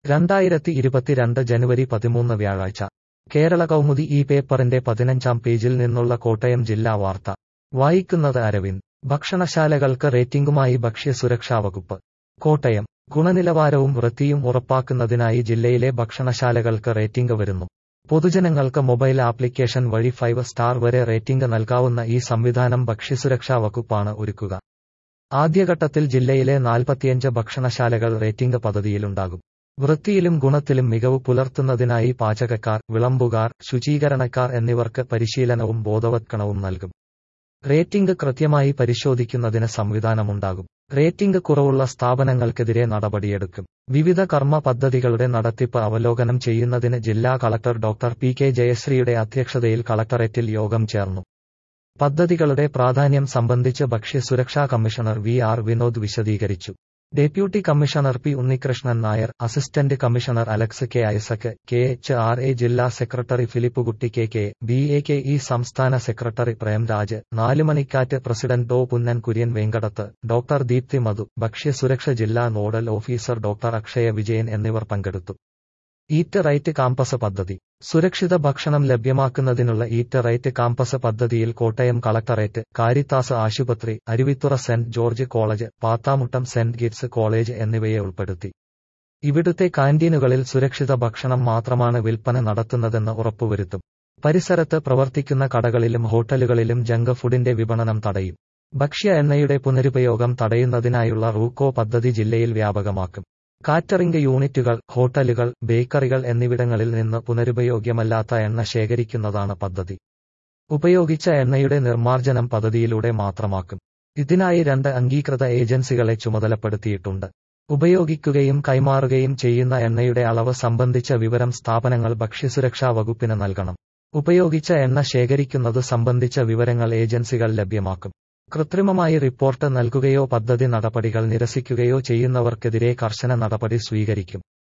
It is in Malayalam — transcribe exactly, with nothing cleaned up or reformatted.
രണ്ടായിരത്തി ഇരുപത്തിരണ്ട് ജനുവരി പതിമൂന്ന് വ്യാഴാഴ്ച കേരള കൗമുദി ഈ പേപ്പറിന്റെ പതിനഞ്ചാം പേജിൽ നിന്നുള്ള കോട്ടയം ജില്ലാ വാർത്ത വായിക്കുന്നത് അരവിന്ദ്. ഭക്ഷണശാലകൾക്ക് റേറ്റിംഗുമായി ഭക്ഷ്യസുരക്ഷാ വകുപ്പ്. കോട്ടയം. ഗുണനിലവാരവും വൃത്തിയും ഉറപ്പാക്കുന്നതിനായി ജില്ലയിലെ ഭക്ഷണശാലകൾക്ക് റേറ്റിംഗ് വരുന്നു. പൊതുജനങ്ങൾക്ക് മൊബൈൽ ആപ്ലിക്കേഷൻ വഴി ഫൈവ് സ്റ്റാർ വരെ റേറ്റിംഗ് നൽകാവുന്ന ഈ സംവിധാനം ഭക്ഷ്യസുരക്ഷാ വകുപ്പാണ് ഒരുക്കുക. ആദ്യഘട്ടത്തിൽ ജില്ലയിലെ നാൽപ്പത്തിയഞ്ച് ഭക്ഷണശാലകൾ റേറ്റിംഗ് പദ്ധതിയിലുണ്ടാകും. വൃത്തിയിലും ഗുണത്തിലും മികവ് പുലർത്തുന്നതിനായി പാചകക്കാർ, വിളമ്പുകാർ, ശുചീകരണക്കാർ എന്നിവർക്ക് പരിശീലനവും ബോധവത്കരണവും നൽകും. റേറ്റിംഗ് കൃത്യമായി പരിശോധിക്കുന്നതിന് സംവിധാനമുണ്ടാകും. റേറ്റിംഗ് കുറവുള്ള സ്ഥാപനങ്ങൾക്കെതിരെ നടപടിയെടുക്കും. വിവിധ കർമ്മ പദ്ധതികളുടെ നടത്തിപ്പ് അവലോകനം ചെയ്യുന്നതിന് ജില്ലാ കളക്ടർ ഡോക്ടർ പി കെ ജയശ്രീയുടെ അധ്യക്ഷതയിൽ കളക്ടറേറ്റിൽ യോഗം ചേർന്നു. പദ്ധതികളുടെ പ്രാധാന്യം സംബന്ധിച്ച് ഭക്ഷ്യസുരക്ഷാ കമ്മീഷണർ വി ആർ വിനോദ് വിശദീകരിച്ചു. Deputy commissioner P Unnikrishnan Nair, assistant commissioner Alex K Isaac, K H R A ജില്ലാ secretary Philipkutty K K, B A K E സംസ്ഥാന സെക്രട്ടറി പ്രേംരാജ്, നാലുമണിക്കാറ്റ് പ്രസിഡന്റ് ഡോ പുന്നൻ കുര്യൻ വെങ്കടത്ത്, ഡോക്ടർ ദീപ്തി മധു, ഭക്ഷ്യസുരക്ഷ ജില്ലാ nodal officer doctor Akshaya Vijayan എന്നിവർ പങ്കെടുത്തു. ഈറ്റ് റൈറ്റ് കാമ്പസ് പദ്ധതി. സുരക്ഷിത ഭക്ഷണം ലഭ്യമാക്കുന്നതിനുള്ള ഈറ്റ് റൈറ്റ് കാമ്പസ് പദ്ധതിയിൽ കോട്ടയം കളക്ടറേറ്റ്, കാരിത്താസ് ആശുപത്രി, അരുവിത്തുറ സെന്റ് George college, Pathamuttom Saintgits college എന്നിവയെ ഉൾപ്പെടുത്തി. ഇവിടുത്തെ കാന്റീനുകളിൽ സുരക്ഷിത ഭക്ഷണം മാത്രമാണ് വിൽപ്പന നടത്തുന്നതെന്ന് ഉറപ്പുവരുത്തും. പരിസരത്ത് പ്രവർത്തിക്കുന്ന കടകളിലും ഹോട്ടലുകളിലും ജങ്ക് ഫുഡിന്റെ വിപണനം തടയും. ഭക്ഷ്യ എണ്ണയുടെ പുനരുപയോഗം തടയുന്നതിനായുള്ള റൂക്കോ പദ്ധതി ജില്ലയിൽ വ്യാപകമാക്കും. കാറ്ററിംഗ് യൂണിറ്റുകൾ, ഹോട്ടലുകൾ, ബേക്കറികൾ എന്നിവിടങ്ങളിൽ നിന്ന് പുനരുപയോഗ്യമല്ലാത്ത എണ്ണ ശേഖരിക്കുന്നതാണ് പദ്ധതി. ഉപയോഗിച്ച എണ്ണയുടെ നിർമ്മാർജ്ജനം പദ്ധതിയിലൂടെ മാത്രമാക്കും. ഇതിനായി രണ്ട് അംഗീകൃത ഏജൻസികളെ ചുമതലപ്പെടുത്തിയിട്ടുണ്ട്. ഉപയോഗിക്കുകയും കൈമാറുകയും ചെയ്യുന്ന എണ്ണയുടെ അളവ് സംബന്ധിച്ച വിവരം സ്ഥാപനങ്ങൾ ഭക്ഷ്യസുരക്ഷാ വകുപ്പിന് നൽകണം. ഉപയോഗിച്ച എണ്ണ ശേഖരിക്കുന്നത് സംബന്ധിച്ച വിവരങ്ങൾ ഏജൻസികൾ ലഭ്യമാക്കും. കൃത്രിമമായി റിപ്പോർട്ട് നൽകുകയോ പദ്ധതി നടപടികൾ നിരസിക്കുകയോ ചെയ്യുന്നവർക്കെതിരെ കർശന നടപടി സ്വീകരിക്കും.